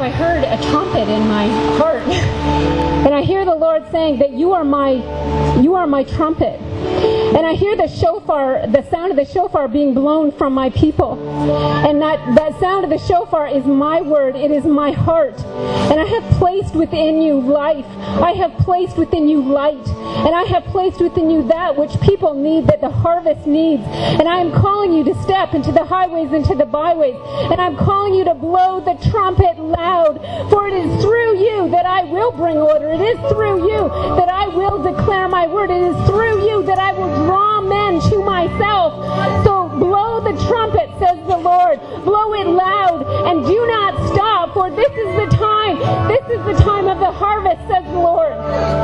I heard a trumpet in my heart. And I hear the Lord saying that you are my trumpet. And I hear the shofar, the sound of the shofar being blown from my people. And that sound of the shofar is my word. It is my heart. And I have placed within you life. I have placed within you light. And I have placed within you that which people need, that the harvest needs. And I am calling you to step into the highways, into the byways. And I'm calling you to blow the trumpet loud. For it is through you that I will bring order. It is through you that I will declare my word. It is through you that I will draw men to myself. So blow the trumpet, says the Lord. Blow it loud and do not stop, for this is the time. This is the time of the harvest, says the Lord.